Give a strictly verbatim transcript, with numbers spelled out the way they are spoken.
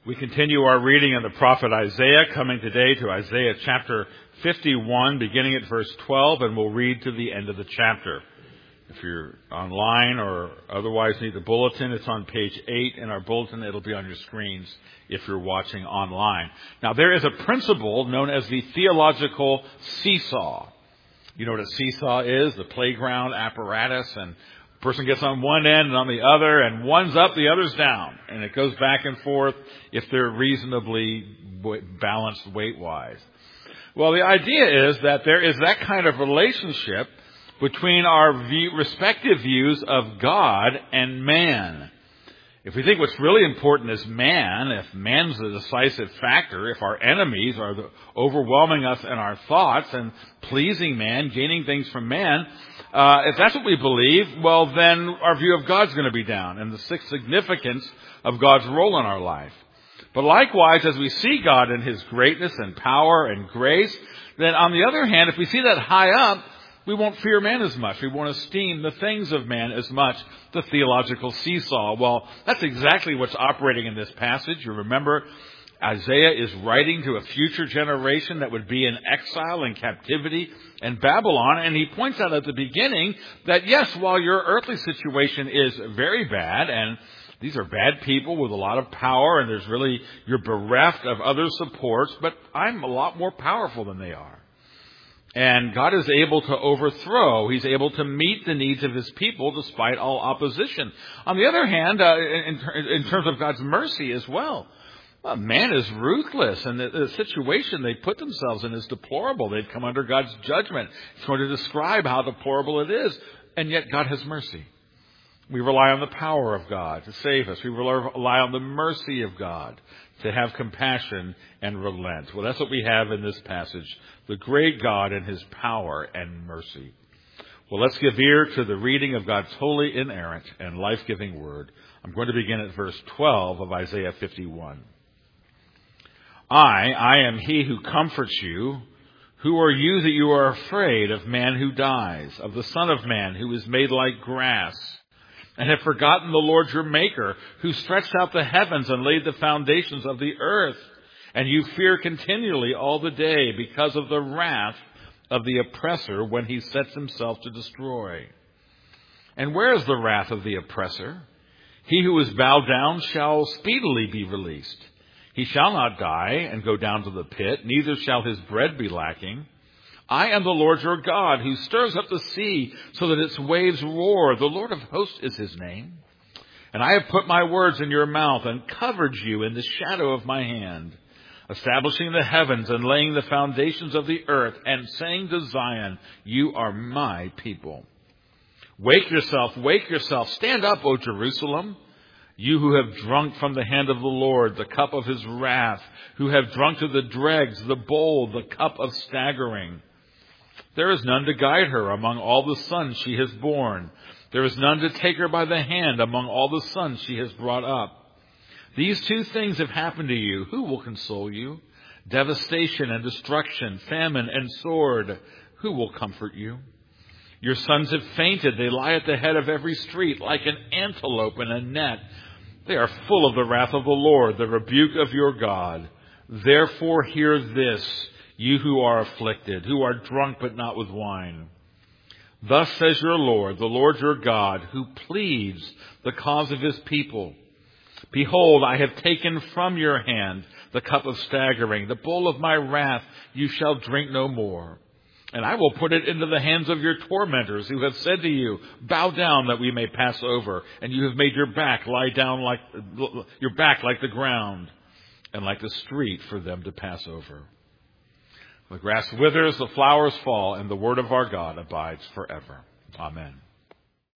We continue our reading of the prophet Isaiah, coming today to Isaiah chapter fifty-one, beginning at verse twelve, and we'll read to the end of the chapter. If you're online or otherwise need the bulletin, it's on page eight in our bulletin. It'll be on your screens if you're watching online. Now, there is a principle known as the theological seesaw. You know what a seesaw is? The playground apparatus, and person gets on one end and on the other, and one's up, the other's down. And it goes back and forth if they're reasonably balanced weight-wise. Well, the idea is that there is that kind of relationship between our view, respective views of God and man. If we think what's really important is man, if man's the decisive factor, if our enemies are the, overwhelming us in our thoughts and pleasing man, gaining things from man, uh, if that's what we believe, well, then our view of God's going to be down and the significance of God's role in our life. But likewise, as we see God in His greatness and power and grace, then on the other hand, if we see that high up, we won't fear man as much. We won't esteem the things of man as much. The theological seesaw. Well, that's exactly what's operating in this passage. You remember, Isaiah is writing to a future generation that would be in exile and captivity in Babylon. And he points out at the beginning that, yes, while your earthly situation is very bad, and these are bad people with a lot of power, and there's really, you're bereft of other supports, but I'm a lot more powerful than they are. And God is able to overthrow. He's able to meet the needs of His people despite all opposition. On the other hand, uh, in, in terms of God's mercy as well, well man is ruthless, and the, the situation they put themselves in is deplorable. They've come under God's judgment. It's going to describe how deplorable it is, and yet God has mercy. We rely on the power of God to save us. We rely on the mercy of God to have compassion and relent. Well, that's what we have in this passage. The great God and His power and mercy. Well, let's give ear to the reading of God's holy, inerrant, and life-giving word. I'm going to begin at verse twelve of Isaiah fifty-one. I, I am He who comforts you. Who are you that you are afraid of man who dies, of the Son of Man who is made like grass, and have forgotten the Lord your Maker, who stretched out the heavens and laid the foundations of the earth? And you fear continually all the day because of the wrath of the oppressor when he sets himself to destroy. And where is the wrath of the oppressor? He who is bowed down shall speedily be released. He shall not die and go down to the pit, neither shall his bread be lacking. I am the Lord your God, who stirs up the sea so that its waves roar. The Lord of hosts is His name. And I have put my words in your mouth and covered you in the shadow of my hand, establishing the heavens and laying the foundations of the earth, and saying to Zion, you are my people. Wake yourself, wake yourself. Stand up, O Jerusalem, you who have drunk from the hand of the Lord the cup of His wrath, who have drunk to the dregs the bowl, the cup of staggering. There is none to guide her among all the sons she has borne. There is none to take her by the hand among all the sons she has brought up. These two things have happened to you. Who will console you? Devastation and destruction, famine and sword. Who will comfort you? Your sons have fainted. They lie at the head of every street like an antelope in a net. They are full of the wrath of the Lord, the rebuke of your God. Therefore hear this, you who are afflicted, who are drunk but not with wine. Thus says your Lord, the Lord your God, who pleads the cause of His people. Behold, I have taken from your hand the cup of staggering, the bowl of my wrath. You shall drink no more. And I will put it into the hands of your tormentors, who have said to you, bow down that we may pass over. And you have made your back lie down like your back like the ground, and like the street for them to pass over. The grass withers, the flowers fall, and the word of our God abides forever. Amen.